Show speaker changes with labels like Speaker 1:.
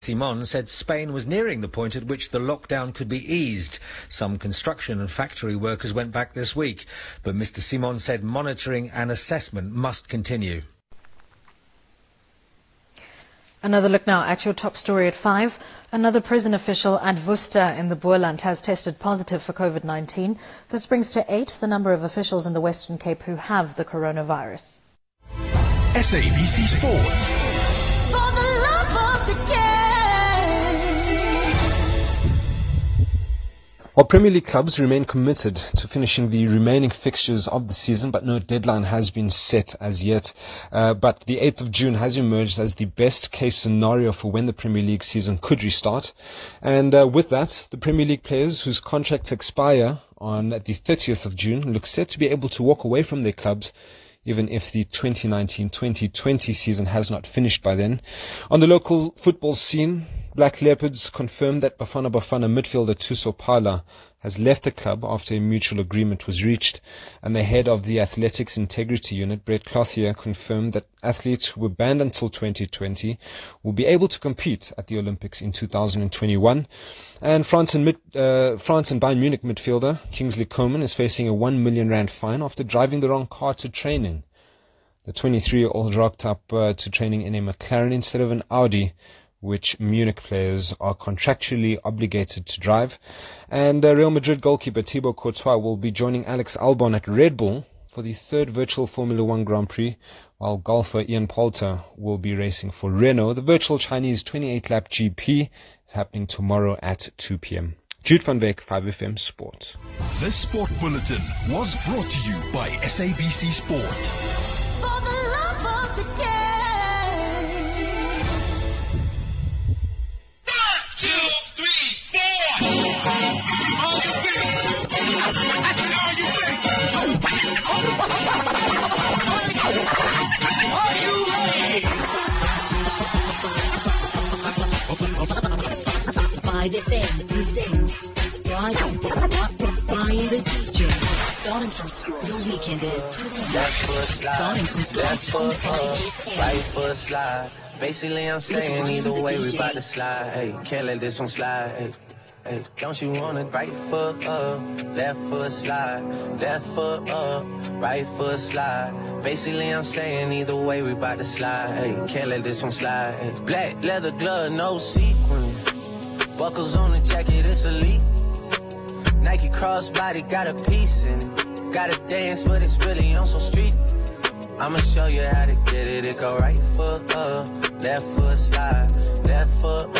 Speaker 1: Simon said Spain was nearing the point at which the lockdown could be eased. Some construction and factory workers went back this week, but Mr. Simon said monitoring and assessment must continue.
Speaker 2: Another look now at your top story at 5. Another prison official at Worcester in the Boland has tested positive for COVID-19. This brings to 8 the number of officials in the Western Cape who have the coronavirus.
Speaker 3: SABC Sport.
Speaker 4: For the love of the game.
Speaker 5: While Premier League clubs remain committed to finishing the remaining fixtures of the season, but no deadline has been set as yet. But the 8th of June has emerged as the best case scenario for when the Premier League season could restart. And with that, the Premier League players whose contracts expire on the 30th of June look set to be able to walk away from their clubs, even if the 2019-2020 season has not finished by then. On the local football scene, Black Leopards confirmed that Bafana Bafana midfielder Thuso Phala has left the club after a mutual agreement was reached, and the head of the Athletics Integrity Unit, Brett Clothier, confirmed that athletes who were banned until 2020 will be able to compete at the Olympics in 2021. And France and Bayern Munich midfielder Kingsley Coman is facing a R1 million fine after driving the wrong car to training. The 23-year-old rocked up to training in a McLaren instead of an Audi, which Munich players are contractually obligated to drive. And Real Madrid goalkeeper Thibaut Courtois will be joining Alex Albon at Red Bull for the third virtual Formula One Grand Prix, while golfer Ian Poulter will be racing for Renault. The virtual Chinese 28-lap GP is happening tomorrow at 2 p.m. Jude van Wyk, 5FM Sport.
Speaker 3: This sport bulletin was brought to you by SABC Sport.
Speaker 4: For the love of the game. 1, 2, 3, 4. Are you ready? I said, are you ready? Are you ready?
Speaker 6: 5FM presents Brian the DJ. Starting from scratch, the weekend is starting from scratch on 5FM.
Speaker 7: Right foot slide. Basically, I'm saying either way we bout to slide. Hey, can't let this one slide. Hey, hey, don't you want it? Right foot up, left foot slide. Left foot up, right foot slide. Basically, I'm saying either way we bout to slide. Hey, can't let this one slide. Hey, black leather glove, no sequin. Buckles on the jacket, it's elite. Nike crossbody got a piece in it. Gotta dance, but it's really on some street. I'ma show you how to get it. It go right foot up, left foot slide, left foot up.